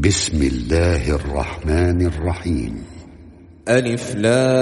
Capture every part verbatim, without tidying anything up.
بسم الله الرحمن الرحيم. ألف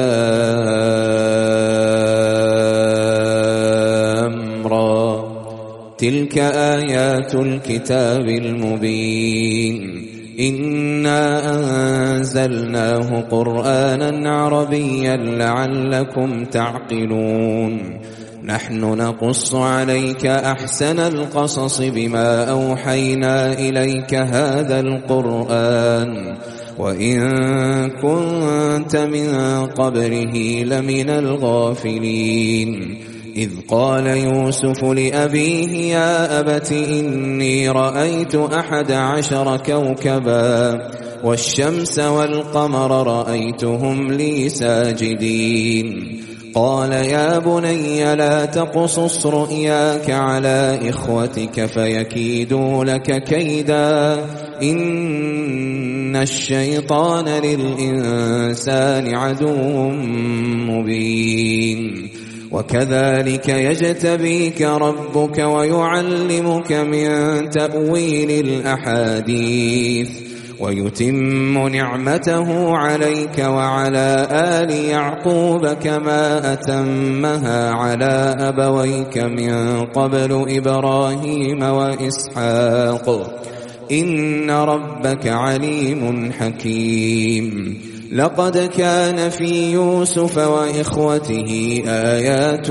لام را. تلك آيات الكتاب المبين. إنا أنزلناه قرآنا عربيا لعلكم تعقلون. نحن نقص عليك أحسن القصص بما أوحينا إليك هذا القرآن وإن كنت من قبله لمن الغافلين. إذ قال يوسف لأبيه يا أبت إني رأيت أحد عشر كوكبا والشمس والقمر رأيتهم لي ساجدين. قال يا بني لا تقصص رؤياك على إخوتك فيكيدوا لك كيدا إن الشيطان للإنسان عدو مبين. وكذلك يجتبيك ربك ويعلمك من تأويل الأحاديث ويتم نعمته عليك وعلى آل يعقوب كما أتمها على أبويك من قبل إبراهيم وإسحاق إن ربك عليم حكيم. لقد كان في يوسف وإخوته آيات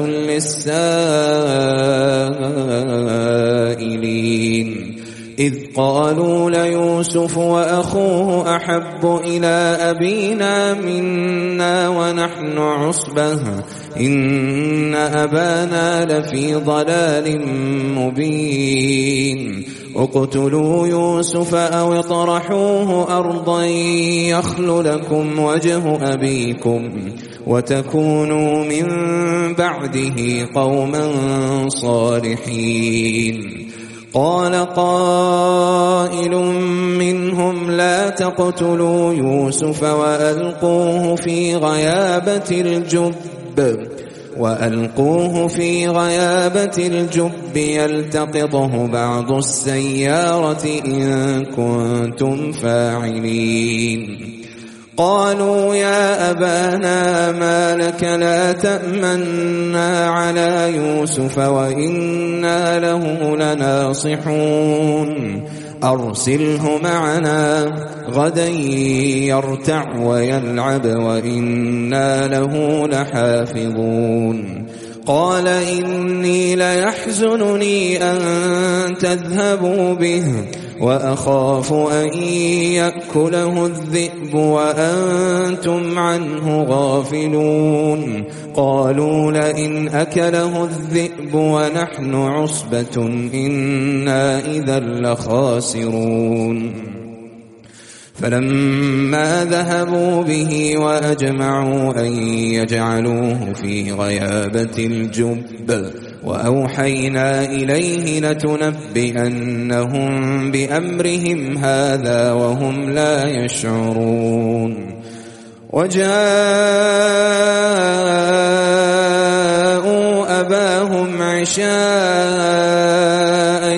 للسائلين إذ قالوا ليوسف وأخوه أحب إلى أبينا منا ونحن عصبة إن أبانا لفي ضلال مبين. اقتلوا يوسف أو اطرحوه أرضا يخل لكم وجه أبيكم وتكونوا من بعده قوما صالحين. قال قائل منهم لا تقتلوا يوسف وألقوه في غيابة الجب وألقوه في غيابة الجب يلتقطه بعض السيارة إن كنتم فاعلين. قالوا يا أبانا ما لك لا تأمنا على يوسف وإنا له لناصحون أرسله معنا غدا يرتع ويلعب وإنا له لحافظون. قال إني ليحزنني أن تذهبوا به وأخاف أن يأكله الذئب وأنتم عنه غافلون. قالوا لئن أكله الذئب ونحن عصبة إنا إذا لخاسرون. فلما ذهبوا به وأجمعوا أن يجعلوه في غيابة الجب وأوحينا إليه لتنبئنهم بأمرهم هذا وهم لا يشعرون. وجاءوا أباهم عشاء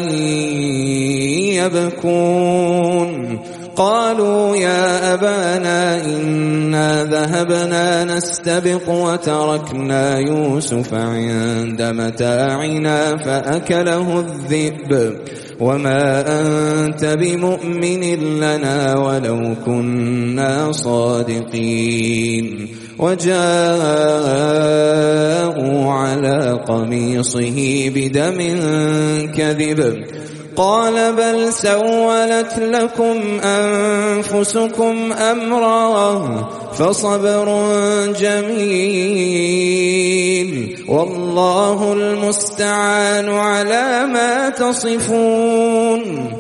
يبكون. قالوا يا أبانا إنا ذهبنا نستبق وتركنا يوسف عند متاعنا فأكله الذئب وما أنت بمؤمن لنا ولو كنا صادقين. وجاءوا على قميصه بدم كذب قال بل سولت لكم أنفسكم أمرا فصبر جميل والله المستعان على ما تصفون.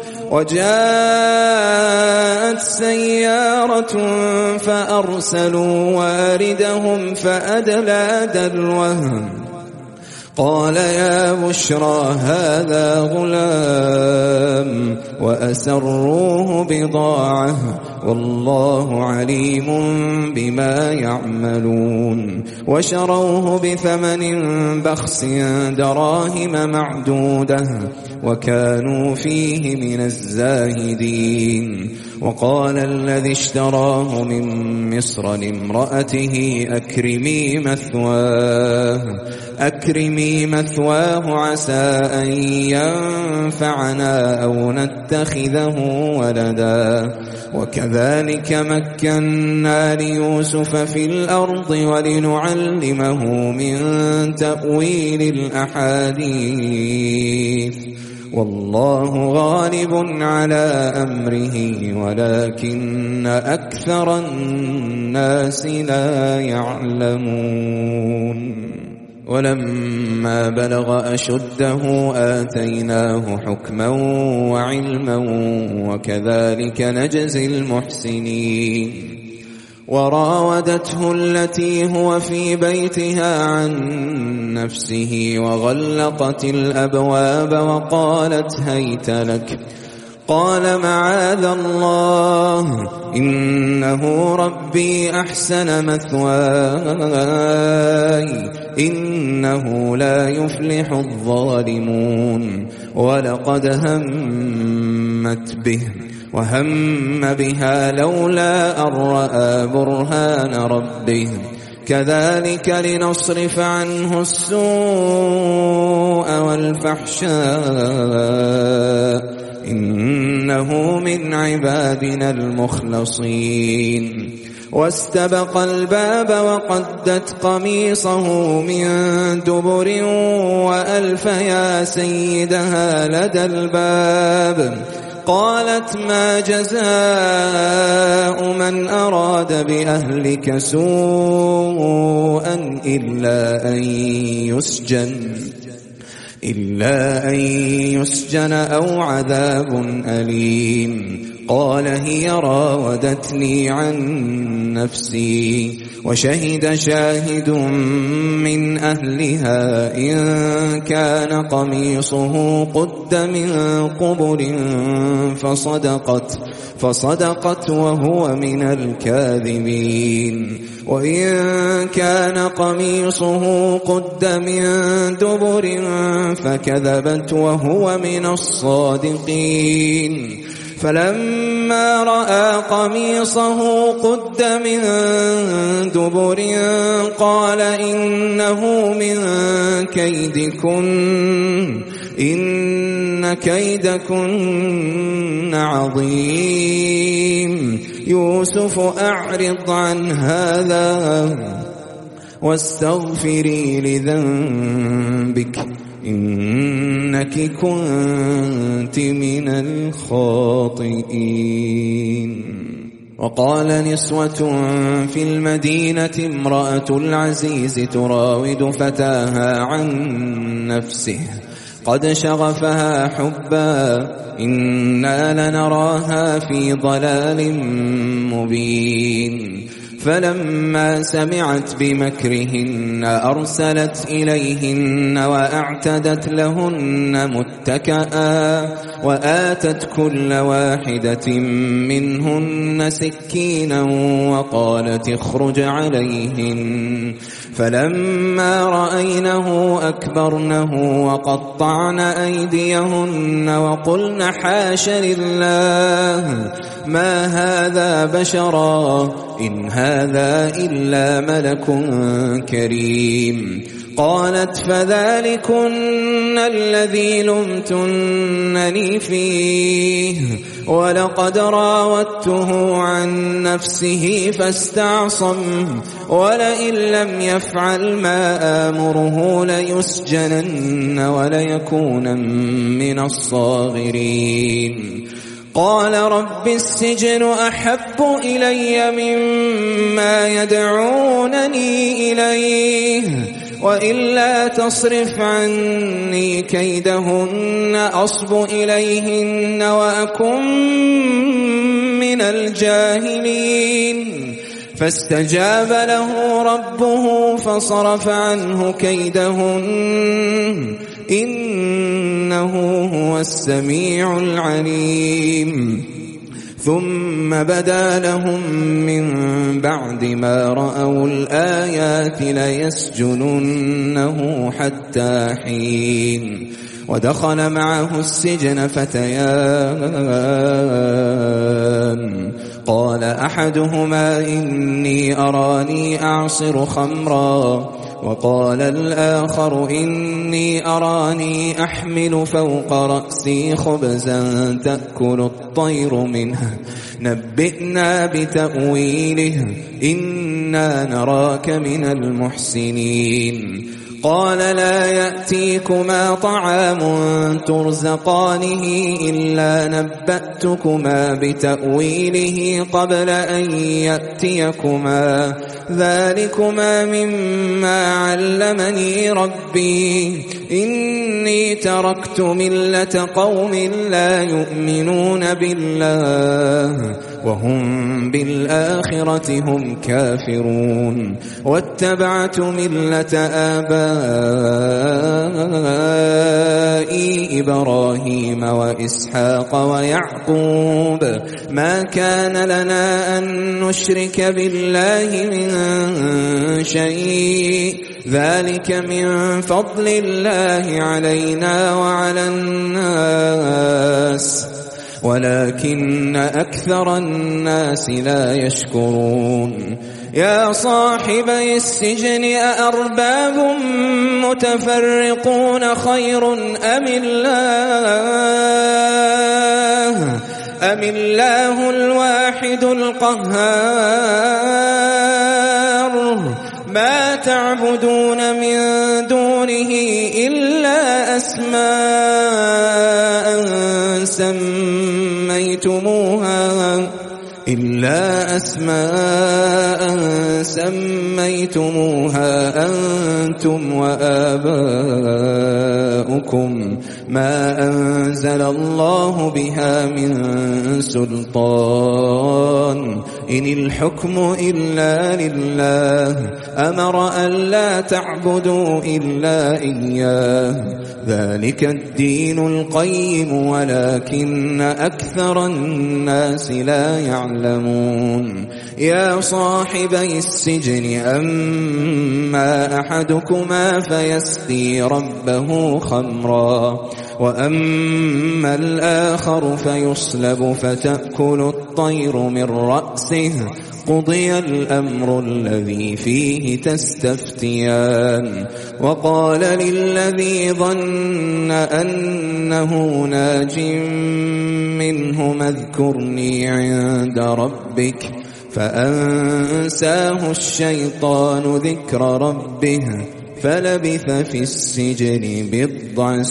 وجاءت سيارة فأرسلوا واردهم فأدلى دلوه قال يا بشرى هذا غلام وأسروه بضاعة والله عليم بما يعملون. وشروه بثمن بخس دراهم معدودة وكانوا فيه من الزاهدين. وقال الذي اشتراه من مصر لامرأته أكرمي مثواه أكرمي مثواه عسى أن ينفعنا أو نتخذه ولدا وكذلك مكنا ليوسف في الأرض ولنعلمه من تأويل الأحاديث والله غالب على أمره ولكن أكثر الناس لا يعلمون ولما بلغ أشده آتيناه حكما وعلما وكذلك نجزي المحسنين وراودته التي هو في بيتها عن نفسه وغلقت الأبواب وقالت هيت لك قال معاذ الله إنه ربي أحسن مثواي إنه لا يفلح الظالمون ولقد همت به وهم بها لولا أن رأى برهان ربه كذلك لنصرف عنه السوء والفحشاء إنه من عبادنا المخلصين واستبق الباب وقدت قميصه من دبر وألف يا سيدها لدى الباب قالت ما جزاء من أراد بأهلك سوءا إلا أن يسجن إلا أن يسجن أو عذاب أليم قال هي راودتني عن نفسي وشهد شاهد من أهلها إن كان قميصه قد من قبل فصدقت فصدقت وهو من الكاذبين وإن كان قميصه قد من دبر فكذبت وهو من الصادقين فلما رأى قميصه قد من دبر قال إنه من كيدكن إن كيدكن عظيم يوسف أعرض عن هذا واستغفري لذنبك إنك كنت من الخاطئين وقال نسوة في المدينة امرأة العزيز تراود فتاها عن نفسه قد شغفها حبا إنا لنراها في ضلال مبين فلما سمعت بمكرهن أرسلت إليهن وأعتدت لهن متكئا وآتت كل واحدة منهن سكينا وقالت اخرج عليهن فلما رأينه أكبرنه وقطعن أيديهن وقلن حاش لله ما هذا بشرا إن هذا إلا ملك كريم قالت فذلكن الذي لمتنني فيه ولقد راودته عن نفسه فاستعصم ولئن لم يفعل ما آمره ليسجنن وليكون من الصاغرين قال رب السجن أحب إلي مما يدعونني إليه وإلا تصرف عني كيدهن أصب إليهن وأكن من الجاهلين فاستجاب له ربه فصرف عنه كيدهن إنه هو السميع العليم ثم بدا لهم من بعد ما رأوا الآيات ليسجننه حتى حين ودخل معه السجن فتيان قال أحدهما إني أراني أعصر خمرا وقال الآخر إني أراني أحمل فوق رأسي خبزا تأكل الطير منه نبئنا بتأويله إنا نراك من المحسنين قال لا يأتيكما طعام ترزقانه إلا نبأتكما بتأويله قبل أن يأتيكما ذلكما مما علمني ربي إني تركت ملة قوم لا يؤمنون بالله وهم بالآخرة هم كافرون واتبعت ملة آبائي إبراهيم وإسحاق ويعقوب ما كان لنا أن نشرك بالله من شيء ذلك من فضل الله علينا وعلى الناس ولكن أكثر الناس لا يشكرون يا صاحبي السجن أأرباب متفرقون خير أم الله أم الله الواحد القهار ما تعبدون من دونه إلا أسماء سميتموها إلا أسماء سميتموها أنتم وآباؤكم ما أنزل الله بها من سلطان إن الحكم إلا لله أمر أن لا تعبدوا إلا إياه ذلك الدين القيم ولكن أكثر الناس لا يعلمون يا صاحبي السجن أما أحدكما فيسقي ربه خمرا وأما الآخر فيصلب فتأكل الطير من رأسه قضي الأمر الذي فيه تستفتيان وقال للذي ظن أنه ناج منه اذكرني عند ربك فأنساه الشيطان ذكر ربه فلبث في السجن بضع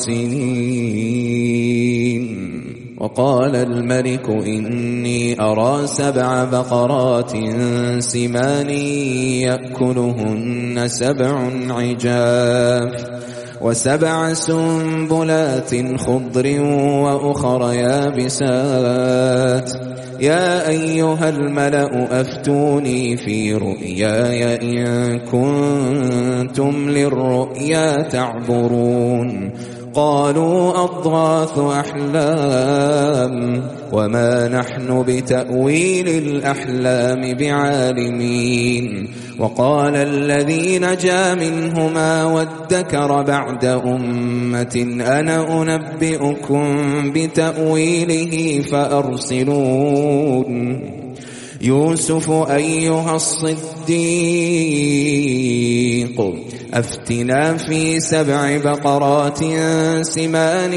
سنين وقال الملك إني أرى سبع بقرات سمان يأكلهن سبع عجاف وسبع سنبلات خضر وأخر يابسات يا أيها الملأ أفتوني في رؤياي إن كنتم للرؤيا تعبرون قالوا أضغاث أحلام وما نحن بتأويل الأحلام بعالمين وقال الذي نجا منهما وادكر بعد أمة أنا أنبئكم بتأويله فأرسلون يوسف أيها الصديق أفتنا في سبع بقرات سمان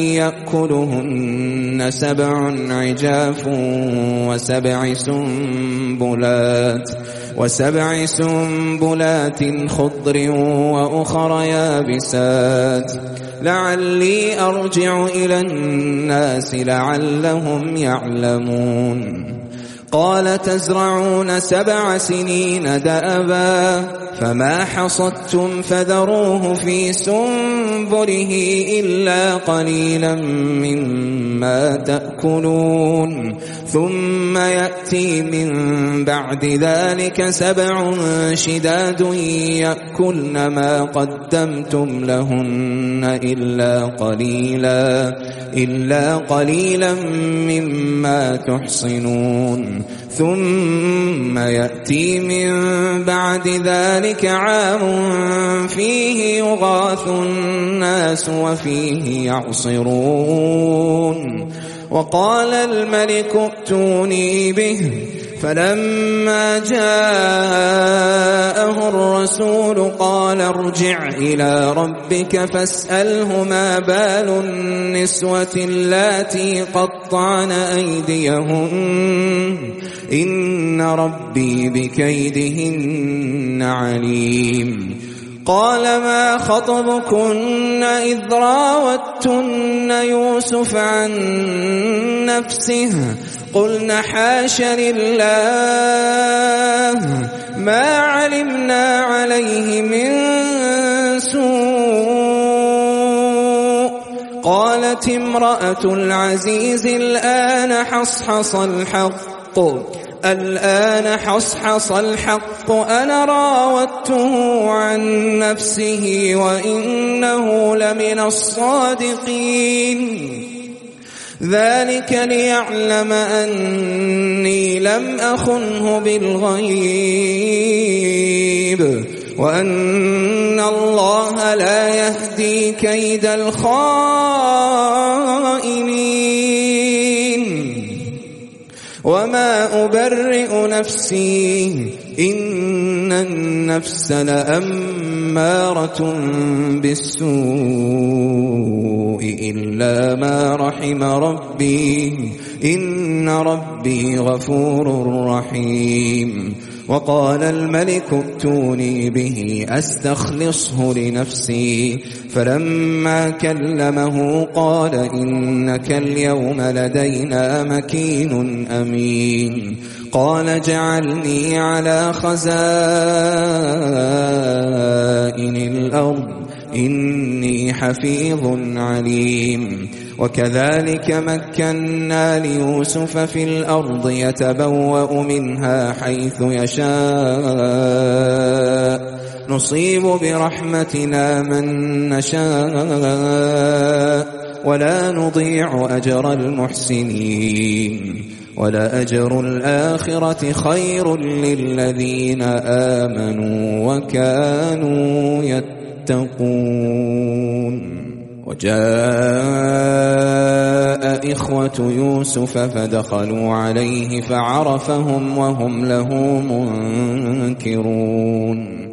يأكلهن سبع عجاف وسبع سنبلات وسبع سنبلات خضر وأخر يابسات لعلي أرجع إلى الناس لعلهم يعلمون قال تزرعون سبع سنين دأبا فما حصدتم فذروه في سنبله إلا قليلا مما تأكلون ثم يأتي من بعد ذلك سبع شداد يأكلن ما قدمتم لهن إلا قليلا إلا قليلا مما تحصنون ثم يأتي من بعد ذلك عام فيه يغاث الناس وفيه يعصرون وقال الملك ائتوني به فلما جاءه الرسول قال ارجع إلى ربك فاسأله ما بال النسوة اللاتي قطعن أيديهن إن ربي بكيدهن عليم قال ما خطبكن إذ راوتن يوسف عن نفسه قلن حاش لله ما علمنا عليه من سوء قالت امرأة العزيز الآن حصحص الحق الآن حصحص الحق أنا راودته عن نفسه وإنه لمن الصادقين ذلك ليعلم أني لم أخنه بالغيب وأن الله لا يهدي كيد الخائنين وما أبرئ نفسي إن النفس لأمارة بالسوء إلا ما رحم ربي إن ربي غفور رحيم وقال الملك ائتوني به أستخلصه لنفسي فلما كلمه قال إنك اليوم لدينا مكين أمين قال اجعلني على خزائن الأرض إني حفيظ عليم وكذلك مكنا ليوسف في الأرض يتبوأ منها حيث يشاء نصيب برحمتنا من نشاء ولا نضيع أجر المحسنين ولأجر الآخرة خير للذين آمنوا وكانوا يتقون وجاء إخوة يوسف فدخلوا عليه فعرفهم وهم له منكرون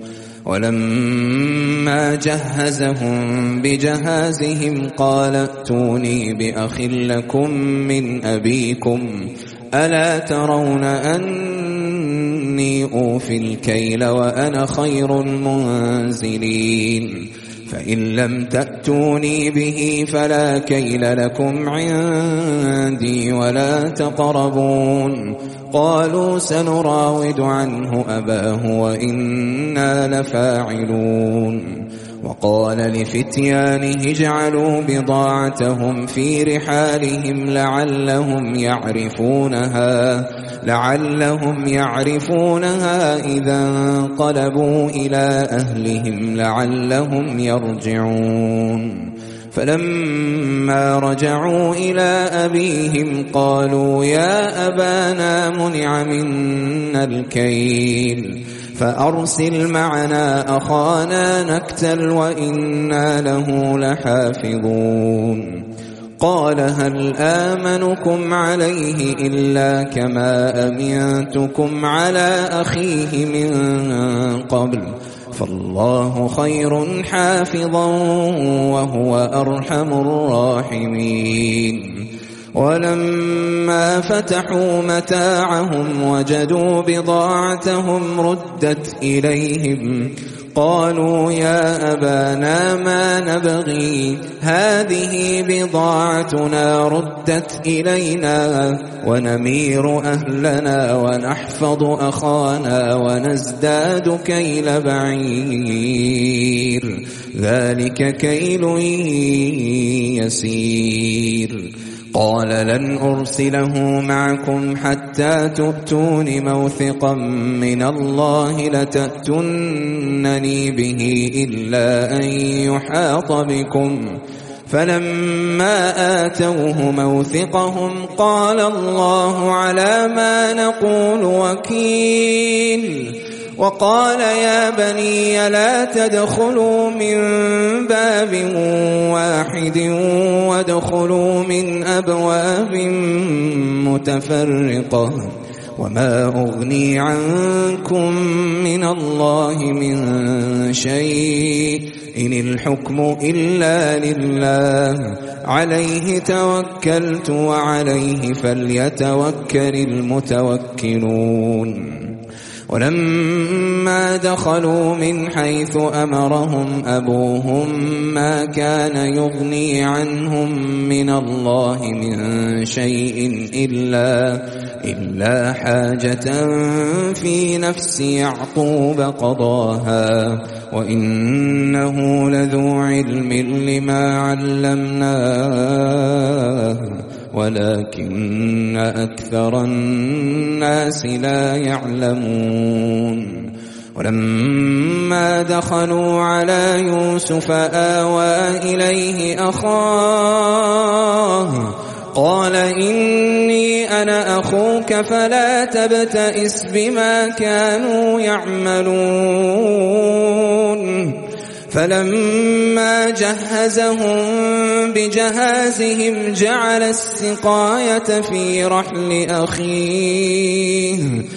ولما جهزهم بجهازهم قال ائتوني بأخ لكم من أبيكم ألا ترون أني أوفي الكيل وأنا خير المنزلين فإن لم تأتوني به فلا كيل لكم عندي ولا تقربون قالوا سنراود عنه أباه وإنا لفاعلون وقال لفتيانه اجعلوا بضاعتهم في رحالهم لعلهم يعرفونها لعلهم يعرفونها إذا انقلبوا إلى أهلهم لعلهم يرجعون فلما رجعوا إلى أبيهم قالوا يا أبانا منع منا الكيل فأرسل معنا أخانا نكتل وإنا له لحافظون قال هل آمنكم عليه إلا كما أمنتكم على أخيه من قبل فالله خير حافظا وهو أرحم الراحمين ولما فتحوا متاعهم وجدوا بضاعتهم ردت إليهم قالوا يا أبانا ما نبغي هذه بضاعتنا ردت إلينا ونمير أهلنا ونحفظ أخانا ونزداد كيل بعير ذلك كيل يسير قال لن أرسله معكم حتى تؤتون موثقا من الله لتأتونني به إلا أن يحاط بكم. فلما آتوه موثقهم قال الله على ما نقول وكيل. وقال يا بني لا تدخلوا من باب واحد وادخلوا من أبواب متفرقة وما أغني عنكم من الله من شيء إن الحكم إلا لله عليه توكلت وعليه فليتوكل المتوكلون. ولما دخلوا من حيث أمرهم أبوهم ما كان يغني عنهم من الله من شيء إلا, إلا حاجة في نفس يعقوب قضاها وإنه لذو علم لما علمناه ولكن أكثر الناس لا يعلمون. ولما دخلوا على يوسف آوى إليه أخاه قال إني أنا أخوك فلا تبتئس بما كانوا يعملون. فلما جهزهم بجهازهم جعل السقاية في رحل أخيه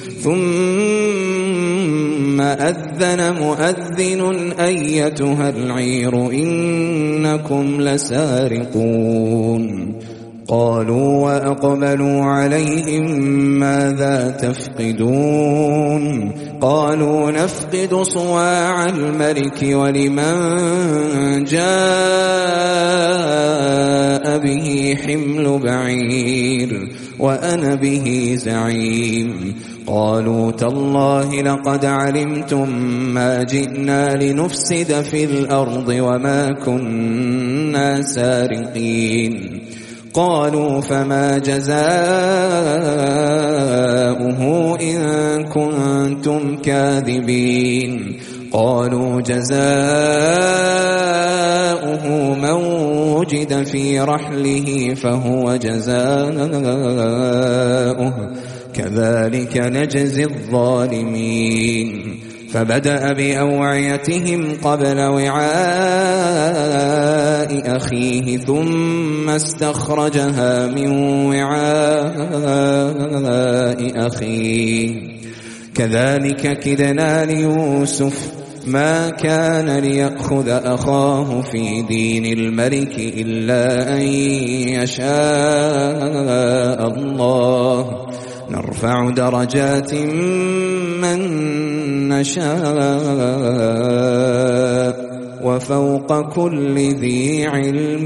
ثم أذن مؤذن أيتها العير إنكم لسارقون. قالوا وأقبلوا عليهم ماذا تفقدون قالوا نفقد صواع الملك ولمن جاء به حمل بعير وأنا به زعيم. قالوا تالله لقد علمتم ما جئنا لنفسد في الأرض وما كنا سارقين. قالوا فما جزاؤه إن كنتم كاذبين. قالوا جزاؤه من وجد في رحله فهو جزاؤه كذلك نجزي الظالمين. فبدأ بأوعيتهم قبل وعاء أخيه ثم استخرجها من وعاء أخيه كذلك كدنا ليوسف ما كان ليأخذ أخاه في دين الملك إلا أن يشاء الله نرفع درجات من نشاء وفوق كل ذي علم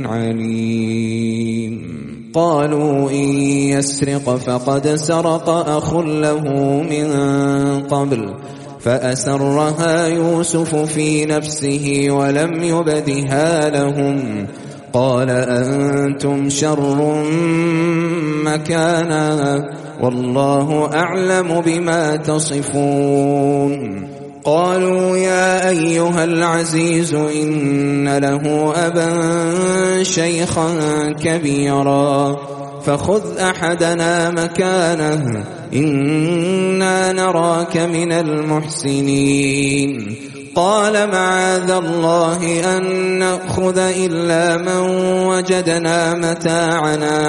عليم. قالوا إن يسرق فقد سرق أخ له من قبل فأسرها يوسف في نفسه ولم يبدها لهم. قال أنتم شر مكانا والله أعلم بما تصفون. قالوا يا أيها العزيز إن له أبا شيخا كبيرا فخذ أحدنا مكانه إنا نراك من المحسنين. قال معاذ الله أن نأخذ إلا من وجدنا متاعنا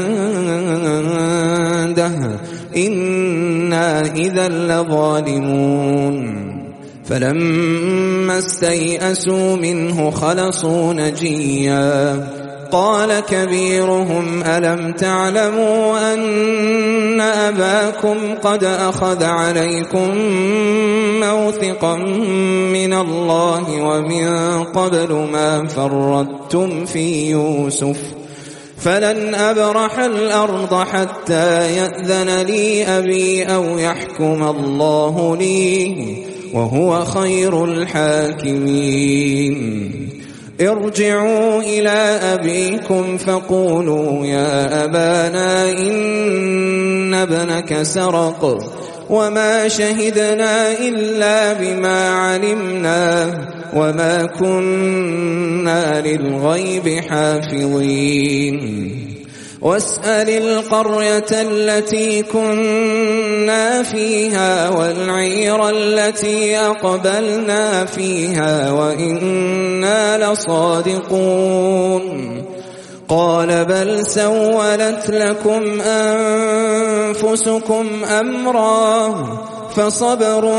عنده إنا إذا لظالمون. فلما استيئسوا منه خلصوا نجيا. قال كبيرهم ألم تعلموا أن أباكم قد أخذ عليكم موثقا من الله ومن قبل ما فرطتم في يوسف فلن أبرح الأرض حتى يأذن لي أبي أو يحكم الله لي وهو خير الحاكمين. ارجعوا إلى أبيكم فقولوا يا أبانا إن ابنك سرق وما شهدنا إلا بما علمنا وما كنا للغيب حافظين واسأل القرية التي كنا فيها والعير التي أقبلنا فيها وإنا لصادقون قال بل سولت لكم أنفسكم أمرا فصبر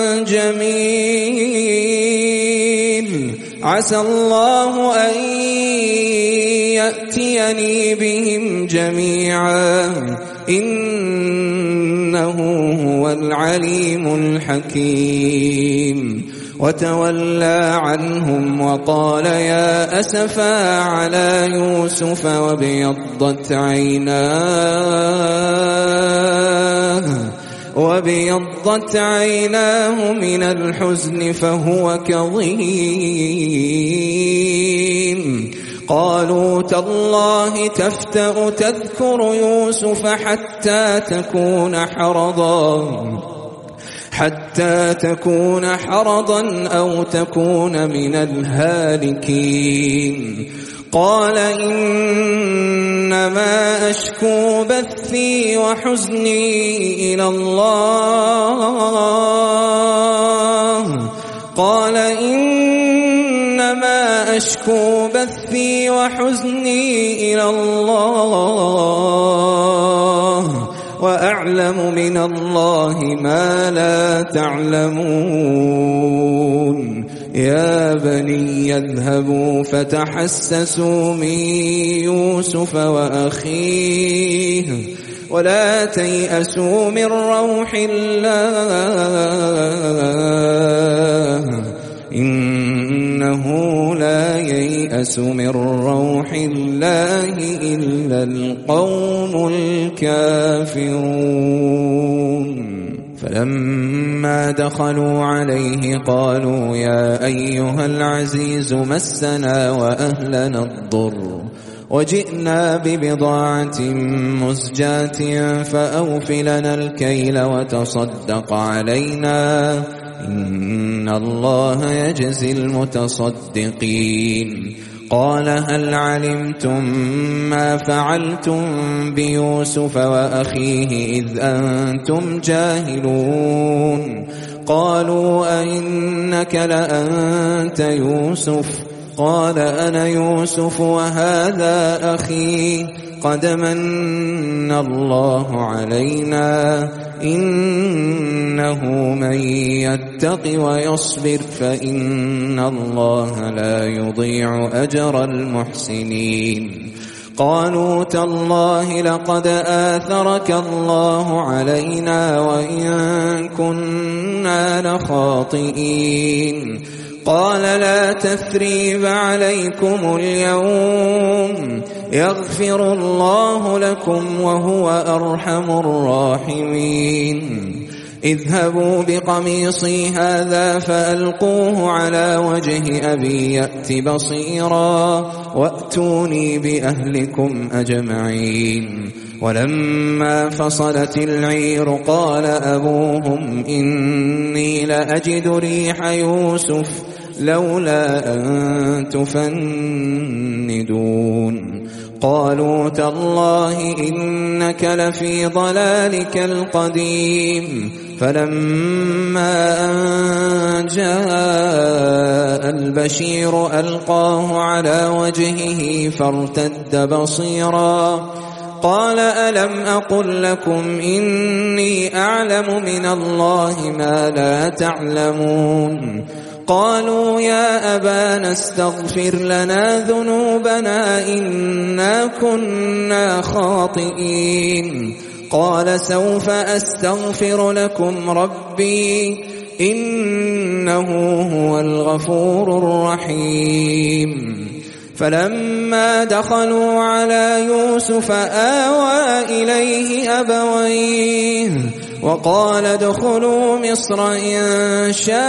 جميل عسى الله أن يأتيني بهم جميعا إنه هو العليم الحكيم وتولى عنهم وقال يا أسفا على يوسف وابيضت عيناه وابيضت عيناه من الحزن فهو كظيم قالوا تالله تفتأ تذكر يوسف حتى تكون حرضا حتى تكون حرضا أو تكون من الهالكين قال إنما أشكو بثي وحزني إلى الله قال إنما أشكو بثي وحزني إلى الله وأعلم من الله ما لا تعلمون يا بني اذهبوا فتحسسوا من يوسف وأخيه ولا تيأسوا من روح الله إنه لا ييأس من روح الله إلا القوم الكافرون فلما دخلوا عليه قالوا يا أيها العزيز مسنا وأهلنا الضر وجئنا ببضاعة مزجاة فأوف لنا الكيل وتصدق علينا إن الله يجزي المتصدقين قال هل علمتم ما فعلتم بيوسف وأخيه إذ أنتم جاهلون قالوا أئنك لأنت يوسف قال أنا يوسف وهذا أخي قد من الله علينا إنه من يتق ويصبر فإن الله لا يضيع أجر المحسنين قالوا تالله لقد آثرك الله علينا وإن كنا لخاطئين قال لا تثريب عليكم اليوم يغفر الله لكم وهو أرحم الراحمين اذهبوا بقميصي هذا فألقوه على وجه أبي يأت بصيرا وأتوني بأهلكم أجمعين ولما فصلت العير قال أبوهم إني لأجد ريح يوسف لولا أن تفندون قالوا تالله إنك لفي ضلالك القديم فلما أن جاء البشير ألقاه على وجهه فارتد بصيرا قال ألم أقل لكم إني أعلم من الله ما لا تعلمون قالوا يا أبانا استغفر لنا ذنوبنا إنا كنا خاطئين قال سوف أستغفر لكم ربي إنه هو الغفور الرحيم فلما دخلوا على يوسف آوى إليه أبويه وقال ادخلوا مصر إن شاء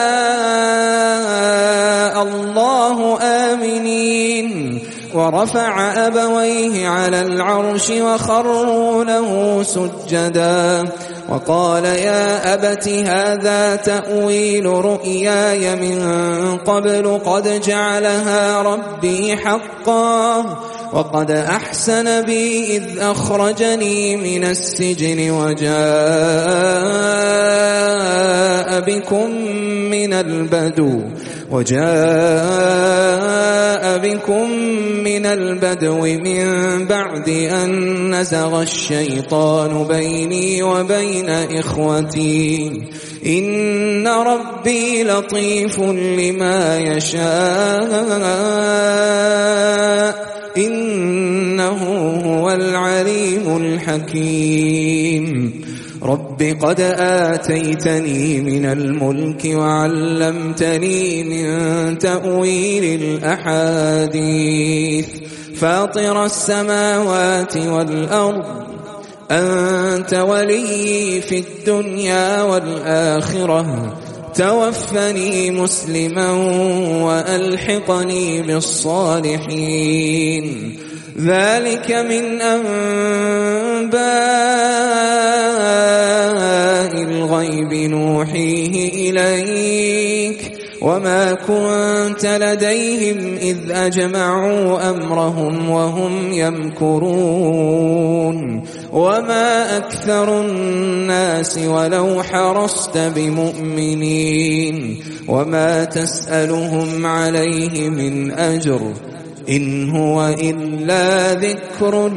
الله آمنين ورفع أبويه على العرش وخروا له سجدا وقال يا أبت هذا تأويل رؤياي من قبل قد جعلها ربي حقا وقد أحسن بي إذ أخرجني من السجن وجاء بكم من البدو وجاء بكم من البدو من بعد أن نزغ الشيطان بيني وبين إخوتي إن ربي لطيف لما يشاء إنه هو العليم الحكيم رب قد آتيتني من الملك وعلمتني من تأويل الأحاديث فاطر السماوات والأرض أنت ولي في الدنيا والآخرة توفني مسلما وألحقني بالصالحين ذلك من أنباء الغيب نوحيه إليك وما كنت لديهم إذ أجمعوا أمرهم وهم يمكرون وما أكثر الناس ولو حرصت بمؤمنين وما تسألهم عليه من أجر إن هو إلا ذكر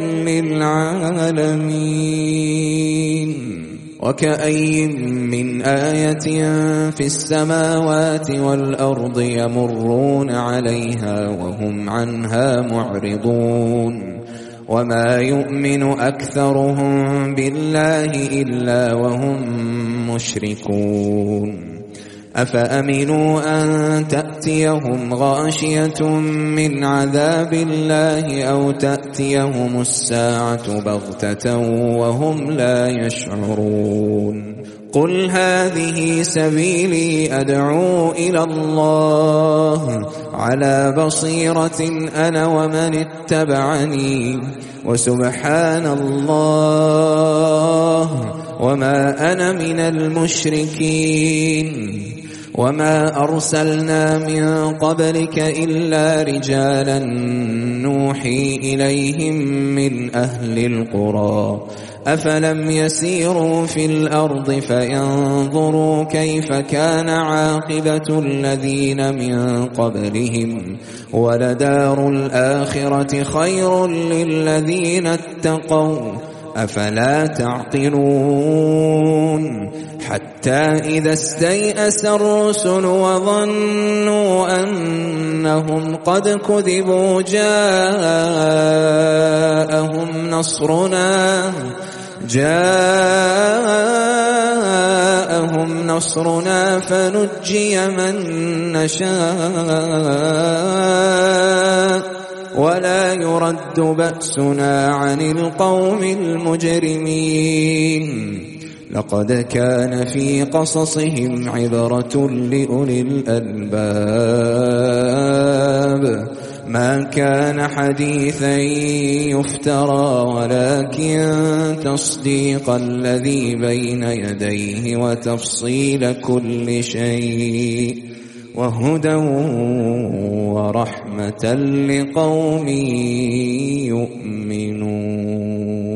للعالمين وكأي من آية في السماوات والأرض يمرون عليها وهم عنها معرضون وما يؤمن أكثرهم بالله إلا وهم مشركون أفأمنوا أن تأتيهم غاشية من عذاب الله أو تأتيهم الساعة بغتة وهم لا يشعرون قل هذه سبيلي أدعو إلى الله على بصيرة أنا ومن اتبعني وسبحان الله وما أنا من المشركين وما أرسلنا من قبلك إلا رجالا نوحي إليهم من أهل القرى أفلم يسيروا في الأرض فينظروا كيف كان عاقبة الذين من قبلهم ولدار الآخرة خير للذين اتقوا أفلا تعقلون حتى إذا استيأس الرسل وظنوا أنهم قد كذبوا جاءهم نصرنا جاءهم نصرنا فنجي من نشاء ولا يرد بأسنا عن القوم المجرمين لقد كان في قصصهم عبرة لأولي الألباب ما كان حديثا يفترى ولكن تصديق الذي بين يديه وتفصيل كل شيء وهدى ورحمة لقوم يؤمنون.